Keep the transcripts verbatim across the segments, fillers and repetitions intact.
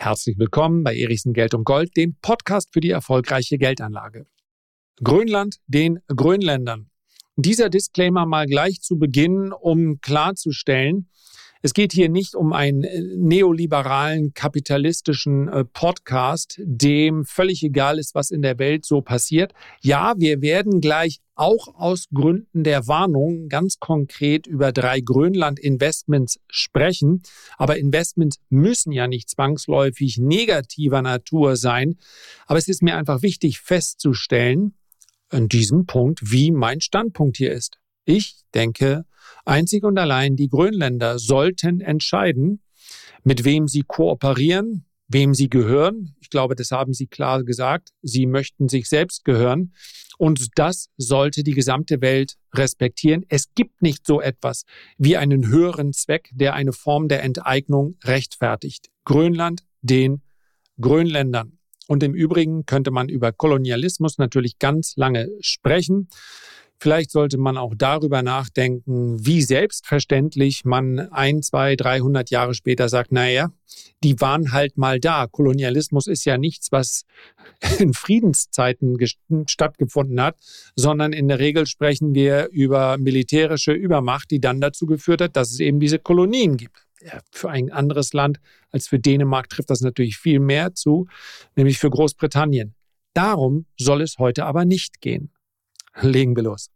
Herzlich willkommen bei Erichsen Geld und Gold, dem Podcast für die erfolgreiche Geldanlage. Grönland den Grönländern. Dieser Disclaimer mal gleich zu Beginn, um klarzustellen, es geht hier nicht um einen neoliberalen, kapitalistischen Podcast, dem völlig egal ist, was in der Welt so passiert. Ja, wir werden gleich auch aus Gründen der Warnung ganz konkret über drei Grönland-Investments sprechen. Aber Investments müssen ja nicht zwangsläufig negativer Natur sein. Aber es ist mir einfach wichtig festzustellen, an diesem Punkt, wie mein Standpunkt hier ist. Ich denke, einzig und allein die Grönländer sollten entscheiden, mit wem sie kooperieren, wem sie gehören. Ich glaube, das haben sie klar gesagt. Sie möchten sich selbst gehören. Und das sollte die gesamte Welt respektieren. Es gibt nicht so etwas wie einen höheren Zweck, der eine Form der Enteignung rechtfertigt. Grönland den Grönländern. Und im Übrigen könnte man über Kolonialismus natürlich ganz lange sprechen. Vielleicht sollte man auch darüber nachdenken, wie selbstverständlich man ein, zwei, dreihundert Jahre später sagt, naja, die waren halt mal da. Kolonialismus ist ja nichts, was in Friedenszeiten stattgefunden hat, sondern in der Regel sprechen wir über militärische Übermacht, die dann dazu geführt hat, dass es eben diese Kolonien gibt. Ja, für ein anderes Land als für Dänemark trifft das natürlich viel mehr zu, nämlich für Großbritannien. Darum soll es heute aber nicht gehen. Legen wir los.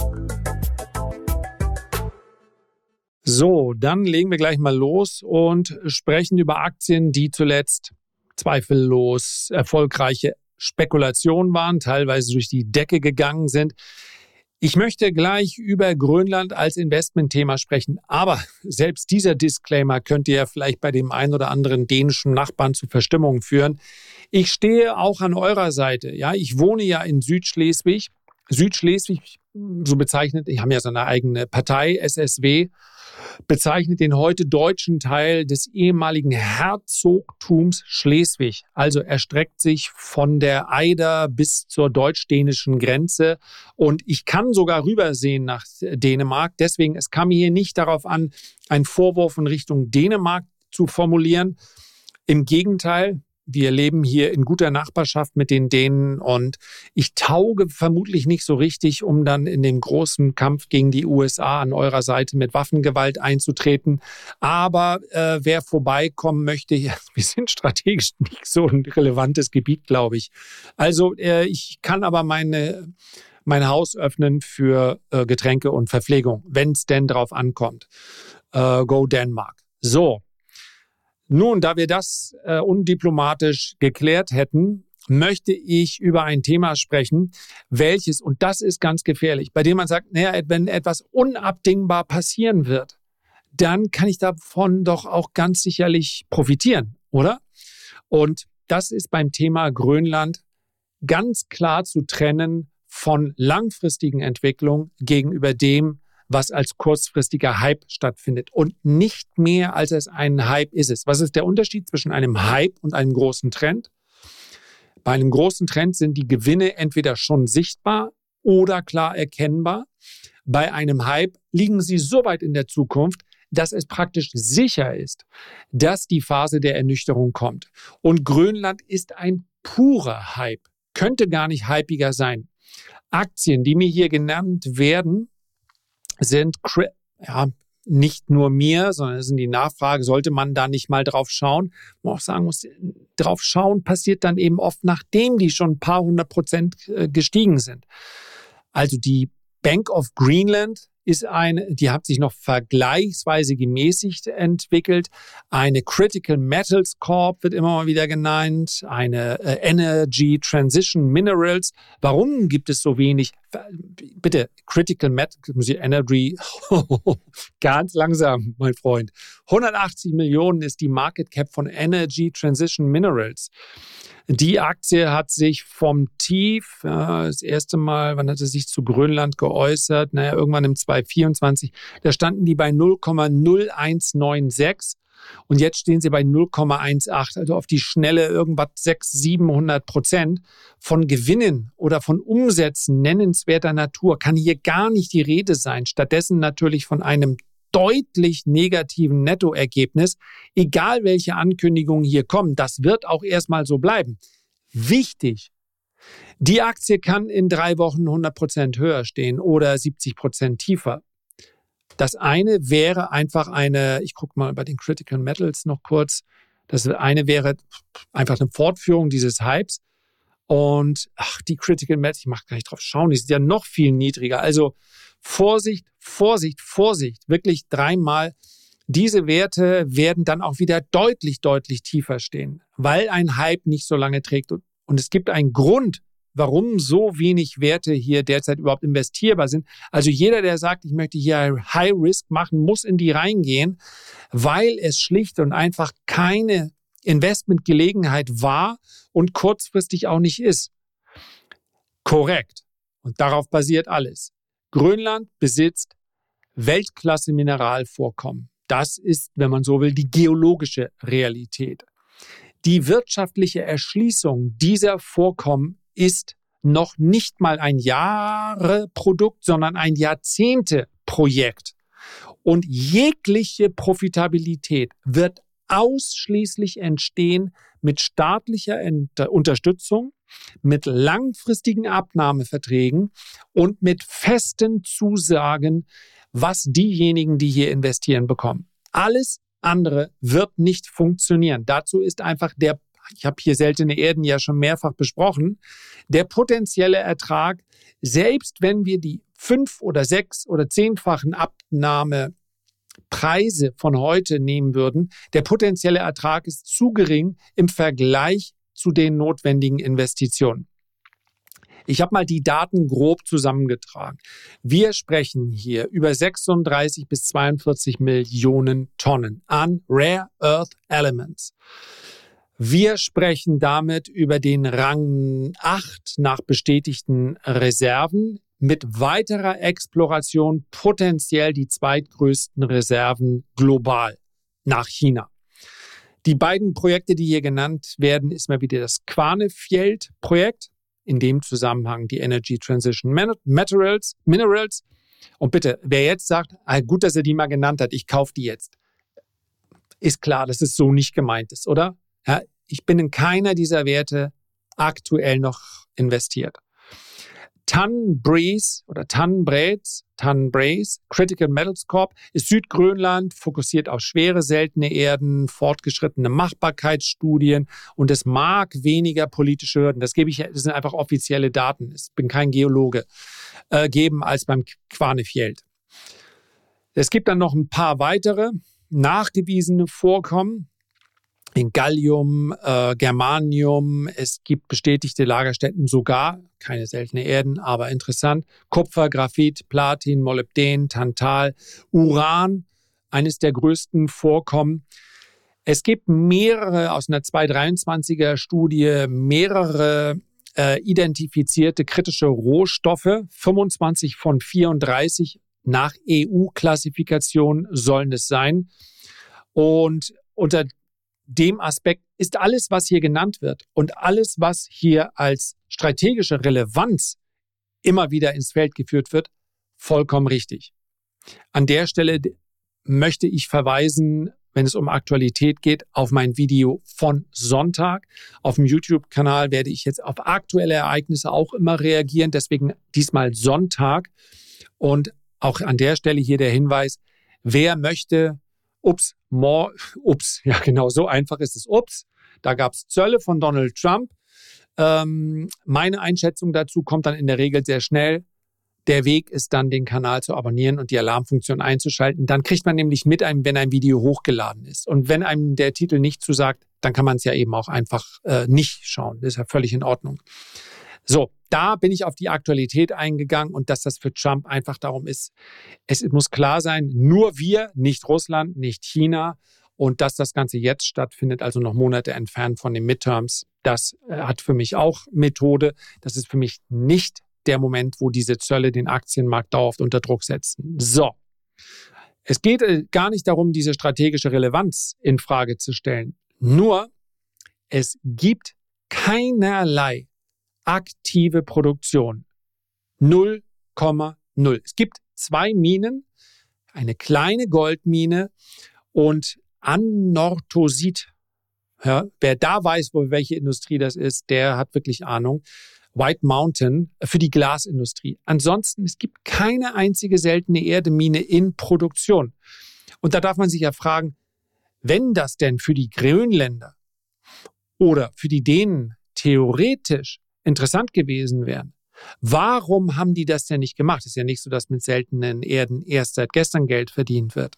So, dann legen wir gleich mal los und sprechen über Aktien, die zuletzt zweifellos erfolgreiche Spekulationen waren, teilweise durch die Decke gegangen sind. Ich möchte gleich über Grönland als Investmentthema sprechen, aber selbst dieser Disclaimer könnte ja vielleicht bei dem einen oder anderen dänischen Nachbarn zu Verstimmungen führen. Ich stehe auch an eurer Seite. Ja, ich wohne ja in Südschleswig. Südschleswig, so bezeichnet, die haben ja so eine eigene Partei, S S W, bezeichnet den heute deutschen Teil des ehemaligen Herzogtums Schleswig. Also erstreckt sich von der Eider bis zur deutsch-dänischen Grenze. Und ich kann sogar rübersehen nach Dänemark. Deswegen, es kam hier nicht darauf an, einen Vorwurf in Richtung Dänemark zu formulieren. Im Gegenteil, wir leben hier in guter Nachbarschaft mit den Dänen und ich tauge vermutlich nicht so richtig, um dann in dem großen Kampf gegen die U S A an eurer Seite mit Waffengewalt einzutreten. Aber äh, wer vorbeikommen möchte, ja, wir sind strategisch nicht so ein relevantes Gebiet, glaube ich. Also äh, ich kann aber meine, mein Haus öffnen für äh, Getränke und Verpflegung, wenn es denn drauf ankommt. Äh, go Denmark. So. Nun, da wir das äh, undiplomatisch geklärt hätten, möchte ich über ein Thema sprechen, welches, und das ist ganz gefährlich, bei dem man sagt, naja, wenn etwas unabdingbar passieren wird, dann kann ich davon doch auch ganz sicherlich profitieren, oder? Und das ist beim Thema Grönland ganz klar zu trennen von langfristigen Entwicklungen gegenüber dem, was als kurzfristiger Hype stattfindet. Und nicht mehr als es ein Hype ist es. Was ist der Unterschied zwischen einem Hype und einem großen Trend? Bei einem großen Trend sind die Gewinne entweder schon sichtbar oder klar erkennbar. Bei einem Hype liegen sie so weit in der Zukunft, dass es praktisch sicher ist, dass die Phase der Ernüchterung kommt. Und Grönland ist ein purer Hype. Könnte gar nicht hypiger sein. Aktien, die mir hier genannt werden, sind ja nicht nur mir, sondern es sind die Nachfrage, sollte man da nicht mal drauf schauen? Man auch sagen muss, drauf schauen passiert dann eben oft, nachdem die schon ein paar hundert Prozent gestiegen sind. Also die Bank of Greenland ist eine, die hat sich noch vergleichsweise gemäßigt entwickelt. Eine Critical Metals Corp wird immer mal wieder genannt. Eine äh, Energy Transition Minerals. Warum gibt es so wenig? Bitte, Critical Metals, Energy, ganz langsam, mein Freund. hundertachtzig Millionen ist die Market Cap von Energy Transition Minerals. Die Aktie hat sich vom Tief, ja, das erste Mal, wann hat sie sich zu Grönland geäußert? Naja, irgendwann im zweitausendvierundzwanzig, da standen die bei null Komma null eins neun sechs und jetzt stehen sie bei null Komma eins acht, also auf die Schnelle irgendwas sechshundert, siebenhundert Prozent. Von Gewinnen oder von Umsätzen nennenswerter Natur kann hier gar nicht die Rede sein. Stattdessen natürlich von einem deutlich negativen Nettoergebnis, egal welche Ankündigungen hier kommen. Das wird auch erstmal so bleiben. Wichtig, die Aktie kann in drei Wochen hundert Prozent höher stehen oder siebzig Prozent tiefer. Das eine wäre einfach eine, ich gucke mal bei den Critical Metals noch kurz, das eine wäre einfach eine Fortführung dieses Hypes. Und ach, die Critical Metals, ich mache gar nicht drauf schauen, die sind ja noch viel niedriger. Also Vorsicht, Vorsicht, Vorsicht, wirklich dreimal. Diese Werte werden dann auch wieder deutlich, deutlich tiefer stehen, weil ein Hype nicht so lange trägt. Und es gibt einen Grund, warum so wenig Werte hier derzeit überhaupt investierbar sind. Also jeder, der sagt, ich möchte hier High Risk machen, muss in die reingehen, weil es schlicht und einfach keine Investmentgelegenheit war und kurzfristig auch nicht ist. Korrekt. Und darauf basiert alles. Grönland besitzt Weltklasse-Mineralvorkommen. Das ist, wenn man so will, die geologische Realität. Die wirtschaftliche Erschließung dieser Vorkommen ist noch nicht mal ein Jahreprodukt, sondern ein Jahrzehnteprojekt. Und jegliche Profitabilität wird ausschließlich entstehen mit staatlicher Unterstützung, mit langfristigen Abnahmeverträgen und mit festen Zusagen, was diejenigen, die hier investieren, bekommen. Alles andere wird nicht funktionieren. Dazu ist einfach der, ich habe hier seltene Erden ja schon mehrfach besprochen, der potenzielle Ertrag, selbst wenn wir die fünf- oder sechs- oder zehnfachen Abnahmepreise von heute nehmen würden, der potenzielle Ertrag ist zu gering im Vergleich zu den notwendigen Investitionen. Ich habe mal die Daten grob zusammengetragen. Wir sprechen hier über sechsunddreißig bis zweiundvierzig Millionen Tonnen an Rare Earth Elements. Wir sprechen damit über den Rang acht nach bestätigten Reserven, mit weiterer Exploration potenziell die zweitgrößten Reserven global nach China. Die beiden Projekte, die hier genannt werden, ist mal wieder das Kvanefjeld-Projekt, in dem Zusammenhang die Energy Transition Materials, Minerals. Und bitte, wer jetzt sagt, ah, gut, dass er die mal genannt hat, ich kaufe die jetzt, ist klar, dass es so nicht gemeint ist, oder? Ja, ich bin in keiner dieser Werte aktuell noch investiert. Tanbreeze oder Tanbreez, Tanbreez, Critical Metals Corp ist Südgrönland, fokussiert auf schwere seltene Erden, fortgeschrittene Machbarkeitsstudien und es mag weniger politische Hürden, das gebe ich, das sind einfach offizielle Daten, ich bin kein Geologe, äh, geben als beim Kvanefjeld. Es gibt dann noch ein paar weitere nachgewiesene Vorkommen. In Gallium, äh, Germanium, es gibt bestätigte Lagerstätten sogar, keine seltene Erden, aber interessant, Kupfer, Graphit, Platin, Molybden, Tantal, Uran, eines der größten Vorkommen. Es gibt mehrere, aus einer zweitausenddreiundzwanziger Studie, mehrere äh, identifizierte kritische Rohstoffe, fünfundzwanzig von vierunddreißig nach E U-Klassifikation sollen es sein. Und unter dem Aspekt ist alles, was hier genannt wird und alles, was hier als strategische Relevanz immer wieder ins Feld geführt wird, vollkommen richtig. An der Stelle möchte ich verweisen, wenn es um Aktualität geht, auf mein Video von Sonntag. Auf dem YouTube-Kanal werde ich jetzt auf aktuelle Ereignisse auch immer reagieren, deswegen diesmal Sonntag. Und auch an der Stelle hier der Hinweis, wer möchte, ups, more, ups, ja genau, so einfach ist es, ups, da gab es Zölle von Donald Trump. Ähm, meine Einschätzung dazu kommt dann in der Regel sehr schnell. Der Weg ist dann, den Kanal zu abonnieren und die Alarmfunktion einzuschalten. Dann kriegt man nämlich mit einem, wenn ein Video hochgeladen ist. Und wenn einem der Titel nicht zusagt, dann kann man es ja eben auch einfach äh, nicht schauen. Das ist ja völlig in Ordnung. So, da bin ich auf die Aktualität eingegangen und dass das für Trump einfach darum ist, es muss klar sein, nur wir, nicht Russland, nicht China, und dass das Ganze jetzt stattfindet, also noch Monate entfernt von den Midterms, das äh, hat für mich auch Methode. Das ist für mich nicht der Moment, wo diese Zölle den Aktienmarkt dauerhaft unter Druck setzen. So, es geht äh, gar nicht darum, diese strategische Relevanz in Frage zu stellen. Nur, es gibt keinerlei aktive Produktion. null Komma null. Es gibt zwei Minen, eine kleine Goldmine und Anorthosit. Ja, wer da weiß, wo, welche Industrie das ist, der hat wirklich Ahnung. White Mountain für die Glasindustrie. Ansonsten, es gibt keine einzige seltene Erdemine in Produktion. Und da darf man sich ja fragen, wenn das denn für die Grönländer oder für die Dänen theoretisch interessant gewesen wäre, warum haben die das denn nicht gemacht? Es ist ja nicht so, dass mit seltenen Erden erst seit gestern Geld verdient wird.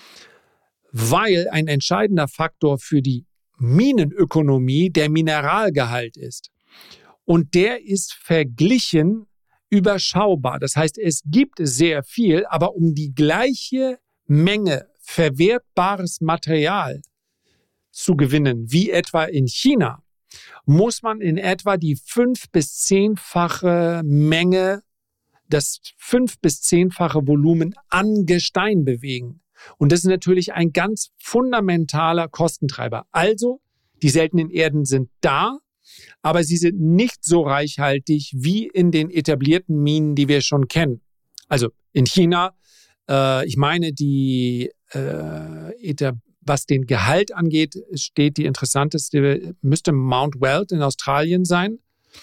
Weil ein entscheidender Faktor für die Minenökonomie der Mineralgehalt ist. Und der ist verglichen überschaubar. Das heißt, es gibt sehr viel, aber um die gleiche Menge verwertbares Material zu gewinnen, wie etwa in China, muss man in etwa die fünf- bis zehnfache Menge, das fünf- bis zehnfache Volumen an Gestein bewegen. Und das ist natürlich ein ganz fundamentaler Kostentreiber. Also, die seltenen Erden sind da, aber sie sind nicht so reichhaltig wie in den etablierten Minen, die wir schon kennen. Also in China, äh, ich meine, die, äh, was den Gehalt angeht, steht die interessanteste, müsste Mount Weld in Australien sein.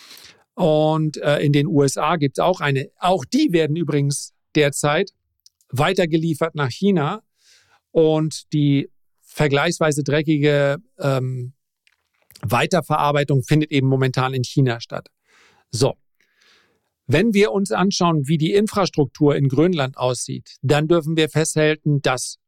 Und äh, in den U S A gibt es auch eine. Auch die werden übrigens derzeit weitergeliefert nach China. Und die vergleichsweise dreckige ähm, Weiterverarbeitung findet eben momentan in China statt. So, wenn wir uns anschauen, wie die Infrastruktur in Grönland aussieht, dann dürfen wir festhalten, dass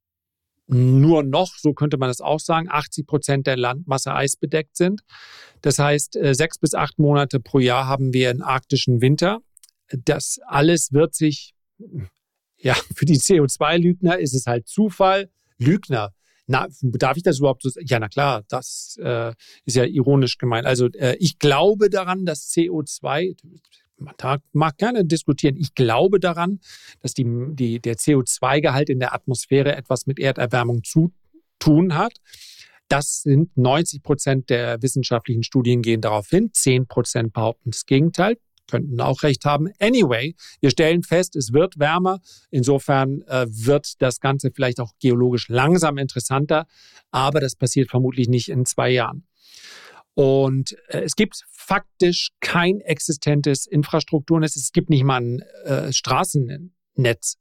nur noch, so könnte man das auch sagen, achtzig Prozent der Landmasse eisbedeckt sind. Das heißt, sechs bis acht Monate pro Jahr haben wir einen arktischen Winter. Das alles wird sich, ja, für die C O zwei Lügner ist es halt Zufall. Lügner. Na, darf ich das überhaupt so sagen? Ja, na klar, das äh, ist ja ironisch gemeint. Also äh, ich glaube daran, dass C O zwei, man mag gerne diskutieren, ich glaube daran, dass die, die, der C O zwei Gehalt in der Atmosphäre etwas mit Erderwärmung zu tun hat. Das sind neunzig Prozent der wissenschaftlichen Studien gehen darauf hin, zehn Prozent behaupten das Gegenteil. Könnten auch recht haben. Anyway, wir stellen fest, es wird wärmer. Insofern äh, wird das Ganze vielleicht auch geologisch langsam interessanter, aber das passiert vermutlich nicht in zwei Jahren. Und äh, es gibt faktisch kein existentes Infrastrukturnetz. Es gibt nicht mal ein äh, Straßennetz.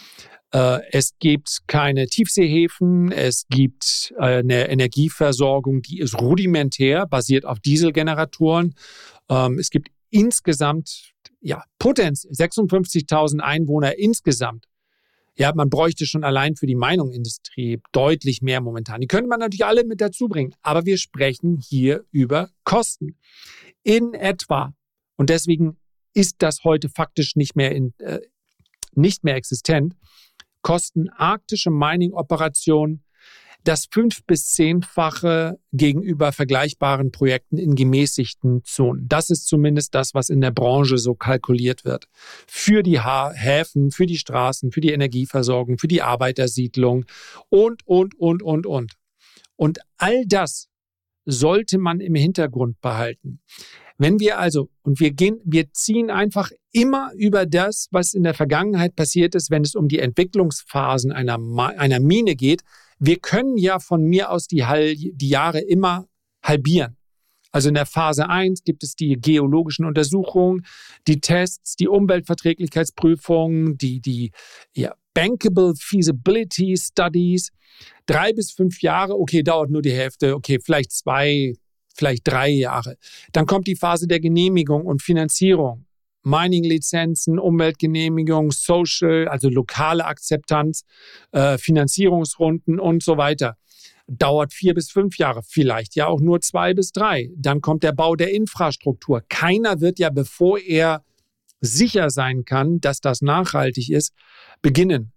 Äh, es gibt keine Tiefseehäfen. Es gibt äh, eine Energieversorgung, die ist rudimentär, basiert auf Dieselgeneratoren. Ähm, es gibt insgesamt, ja, Potenz, sechsundfünfzigtausend Einwohner insgesamt. Ja, man bräuchte schon allein für die Meinungsindustrie deutlich mehr momentan. Die könnte man natürlich alle mit dazu bringen. Aber wir sprechen hier über Kosten. In etwa. Und deswegen ist das heute faktisch nicht mehr, in, äh, nicht mehr existent. Kosten arktische Mining-Operationen das fünf- bis zehnfache gegenüber vergleichbaren Projekten in gemäßigten Zonen. Das ist zumindest das, was in der Branche so kalkuliert wird. Für die ha- Häfen, für die Straßen, für die Energieversorgung, für die Arbeitersiedlung und, und, und, und, und. Und all das sollte man im Hintergrund behalten. Wenn wir also, und wir gehen, wir ziehen einfach immer über das, was in der Vergangenheit passiert ist, wenn es um die Entwicklungsphasen einer, einer Mine geht. Wir können ja von mir aus die, die Jahre immer halbieren. Also in der Phase eins gibt es die geologischen Untersuchungen, die Tests, die Umweltverträglichkeitsprüfungen, die, die ja, Bankable Feasibility Studies. Drei bis fünf Jahre, okay, dauert nur die Hälfte, okay, vielleicht zwei, vielleicht drei Jahre. Dann kommt die Phase der Genehmigung und Finanzierung. Mining-Lizenzen, Umweltgenehmigung, Social, also lokale Akzeptanz, äh, Finanzierungsrunden und so weiter. Dauert vier bis fünf Jahre, vielleicht ja auch nur zwei bis drei. Dann kommt der Bau der Infrastruktur. Keiner wird ja, bevor er sicher sein kann, dass das nachhaltig ist, beginnen.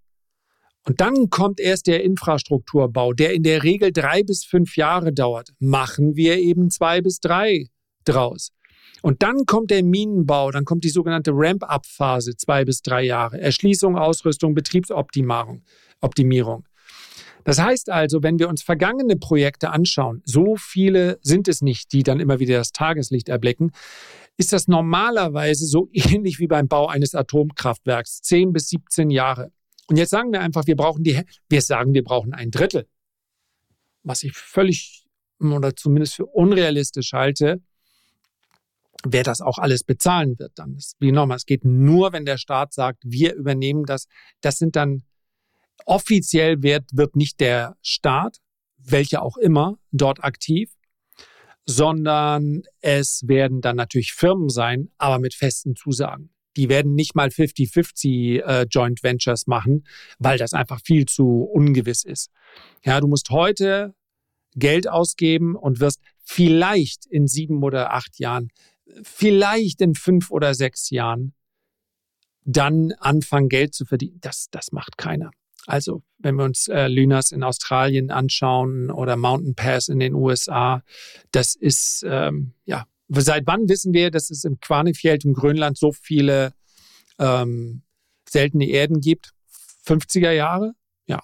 Und dann kommt erst der Infrastrukturbau, der in der Regel drei bis fünf Jahre dauert. Machen wir eben zwei bis drei draus. Und dann kommt der Minenbau, dann kommt die sogenannte Ramp-up-Phase, zwei bis drei Jahre. Erschließung, Ausrüstung, Betriebsoptimierung. Optimierung. Das heißt also, wenn wir uns vergangene Projekte anschauen, so viele sind es nicht, die dann immer wieder das Tageslicht erblicken, ist das normalerweise so ähnlich wie beim Bau eines Atomkraftwerks, zehn bis siebzehn Jahre. Und jetzt sagen wir einfach, wir brauchen die, wir sagen, wir brauchen ein Drittel. Was ich völlig oder zumindest für unrealistisch halte, wer das auch alles bezahlen wird dann. Das, wie nochmal, es geht nur, wenn der Staat sagt, wir übernehmen das. Das sind dann, offiziell wird, wird nicht der Staat, welcher auch immer, dort aktiv, sondern es werden dann natürlich Firmen sein, aber mit festen Zusagen. Die werden nicht mal fünfzig fünfzig äh, Joint Ventures machen, weil das einfach viel zu ungewiss ist. Ja, du musst heute Geld ausgeben und wirst vielleicht in sieben oder acht Jahren, vielleicht in fünf oder sechs Jahren dann anfangen, Geld zu verdienen. Das, das macht keiner. Also wenn wir uns äh, Lynas in Australien anschauen oder Mountain Pass in den U S A, das ist, ähm, ja, seit wann wissen wir, dass es im Kvanefjeld im Grönland so viele ähm, seltene Erden gibt? fünfziger Jahre? Ja.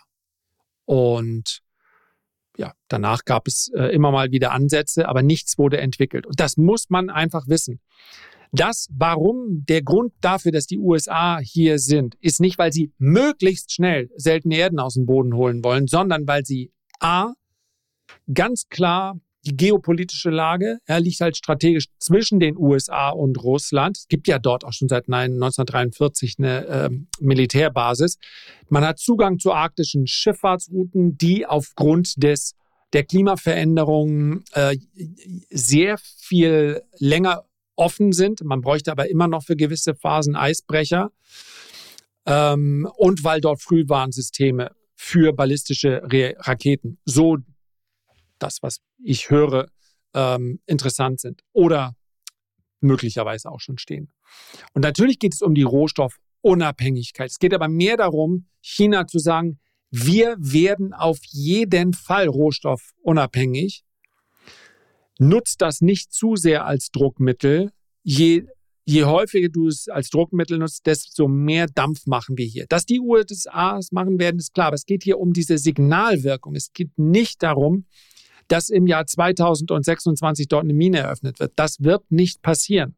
Und ja, danach gab es äh, immer mal wieder Ansätze, aber nichts wurde entwickelt. Und das muss man einfach wissen. Das, warum der Grund dafür, dass die U S A hier sind, ist nicht, weil sie möglichst schnell seltene Erden aus dem Boden holen wollen, sondern weil sie a, ganz klar die geopolitische Lage, ja, liegt halt strategisch zwischen den U S A und Russland. Es gibt ja dort auch schon seit neunzehnhundertdreiundvierzig eine äh, Militärbasis. Man hat Zugang zu arktischen Schifffahrtsrouten, die aufgrund des der Klimaveränderungen äh, sehr viel länger offen sind. Man bräuchte aber immer noch für gewisse Phasen Eisbrecher. Ähm, und weil dort Frühwarnsysteme für ballistische Re- Raketen so das, was ich höre, ähm, interessant sind oder möglicherweise auch schon stehen. Und natürlich geht es um die Rohstoffunabhängigkeit. Es geht aber mehr darum, China zu sagen, wir werden auf jeden Fall rohstoffunabhängig. Nutzt das nicht zu sehr als Druckmittel. Je, je häufiger du es als Druckmittel nutzt, desto mehr Dampf machen wir hier. Dass die U S A es machen werden, ist klar. Aber es geht hier um diese Signalwirkung. Es geht nicht darum, dass im Jahr zweitausendsechsundzwanzig dort eine Mine eröffnet wird. Das wird nicht passieren.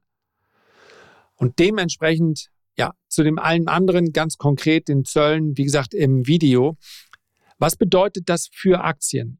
Und dementsprechend, ja, zu dem allen anderen ganz konkret, den Zöllen, wie gesagt, im Video. Was bedeutet das für Aktien?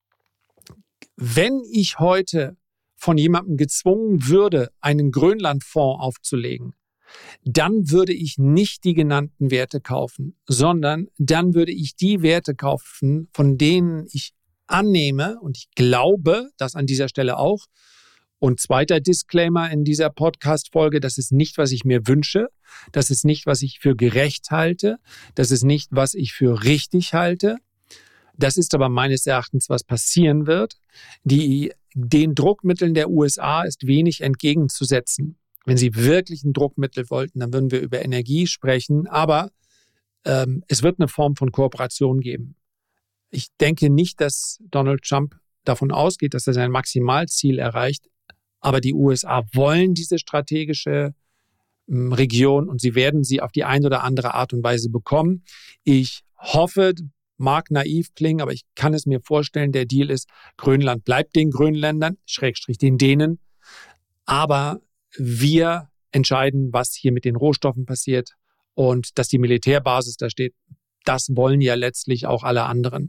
Wenn ich heute von jemandem gezwungen würde, einen Grönlandfonds aufzulegen, dann würde ich nicht die genannten Werte kaufen, sondern dann würde ich die Werte kaufen, von denen ich annehme, und ich glaube, das an dieser Stelle auch. Und zweiter Disclaimer in dieser Podcast-Folge, das ist nicht, was ich mir wünsche. Das ist nicht, was ich für gerecht halte. Das ist nicht, was ich für richtig halte. Das ist aber meines Erachtens, was passieren wird. Die, den Druckmitteln der U S A ist wenig entgegenzusetzen. Wenn sie wirklich ein Druckmittel wollten, dann würden wir über Energie sprechen. Aber ähm, es wird eine Form von Kooperation geben. Ich denke nicht, dass Donald Trump davon ausgeht, dass er sein Maximalziel erreicht. Aber die U S A wollen diese strategische ähm, Region und sie werden sie auf die eine oder andere Art und Weise bekommen. Ich hoffe, mag naiv klingen, aber ich kann es mir vorstellen, der Deal ist, Grönland bleibt den Grönländern, Schrägstrich den Dänen. Aber wir entscheiden, was hier mit den Rohstoffen passiert und dass die Militärbasis da steht. Das wollen ja letztlich auch alle anderen.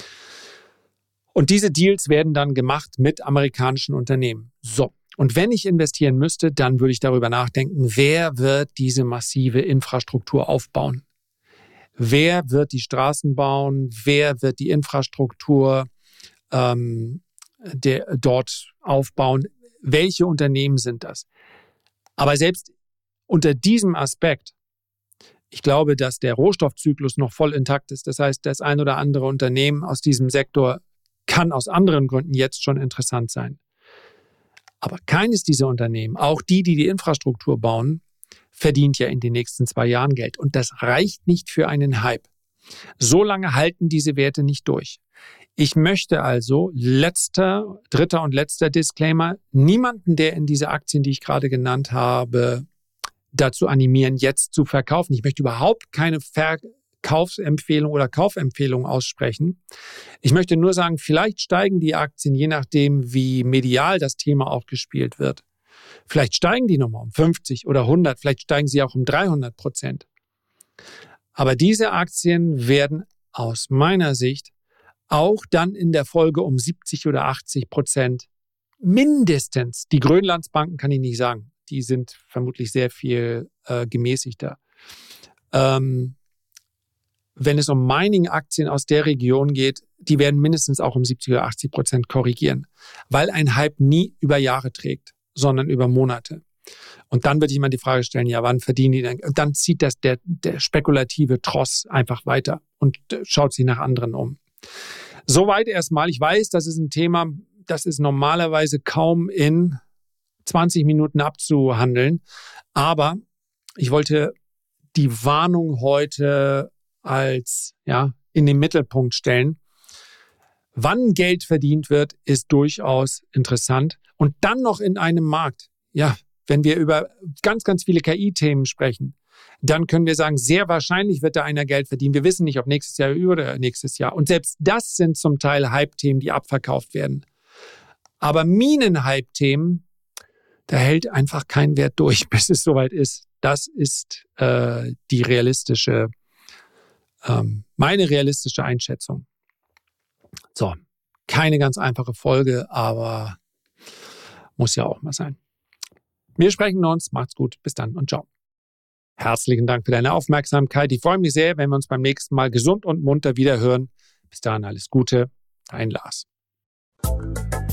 Und diese Deals werden dann gemacht mit amerikanischen Unternehmen. So, und wenn ich investieren müsste, dann würde ich darüber nachdenken, wer wird diese massive Infrastruktur aufbauen? Wer wird die Straßen bauen? Wer wird die Infrastruktur ähm, der, dort aufbauen? Welche Unternehmen sind das? Aber selbst unter diesem Aspekt, ich glaube, dass der Rohstoffzyklus noch voll intakt ist. Das heißt, das ein oder andere Unternehmen aus diesem Sektor kann aus anderen Gründen jetzt schon interessant sein. Aber keines dieser Unternehmen, auch die, die die Infrastruktur bauen, verdient ja in den nächsten zwei Jahren Geld. Und das reicht nicht für einen Hype. So lange halten diese Werte nicht durch. Ich möchte also, letzter, dritter und letzter Disclaimer, niemanden, der in diese Aktien, die ich gerade genannt habe, dazu animieren, jetzt zu verkaufen. Ich möchte überhaupt keine Verkaufsempfehlung oder Kaufempfehlung aussprechen. Ich möchte nur sagen, vielleicht steigen die Aktien, je nachdem, wie medial das Thema auch gespielt wird. Vielleicht steigen die nochmal um fünfzig oder hundert, vielleicht steigen sie auch um dreihundert Prozent. Aber diese Aktien werden aus meiner Sicht auch dann in der Folge um siebzig oder achtzig Prozent mindestens, die Grönlandsbanken kann ich nicht sagen, die sind vermutlich sehr viel äh, gemäßigter. Ähm, wenn es um Mining-Aktien aus der Region geht, die werden mindestens auch um siebzig oder achtzig Prozent korrigieren, weil ein Hype nie über Jahre trägt, sondern über Monate. Und dann würde ich mal die Frage stellen, ja, wann verdienen die denn? Und dann zieht das der, der spekulative Tross einfach weiter und schaut sich nach anderen um. Soweit erstmal. Ich weiß, das ist ein Thema, das ist normalerweise kaum in zwanzig Minuten abzuhandeln. Aber ich wollte die Warnung heute als, ja, in den Mittelpunkt stellen. Wann Geld verdient wird, ist durchaus interessant. Und dann noch in einem Markt. Ja, wenn wir über ganz, ganz viele K I-Themen sprechen, dann können wir sagen, sehr wahrscheinlich wird da einer Geld verdienen. Wir wissen nicht, ob nächstes Jahr oder nächstes Jahr. Und selbst das sind zum Teil Hype-Themen, die abverkauft werden. Aber Minen-Hype-Themen, da hält einfach kein Wert durch, bis es soweit ist. Das ist äh, die realistische, ähm, meine realistische Einschätzung. So, keine ganz einfache Folge, aber muss ja auch mal sein. Wir sprechen uns. Macht's gut. Bis dann und ciao. Herzlichen Dank für deine Aufmerksamkeit. Ich freue mich sehr, wenn wir uns beim nächsten Mal gesund und munter wieder hören. Bis dahin alles Gute. Dein Lars.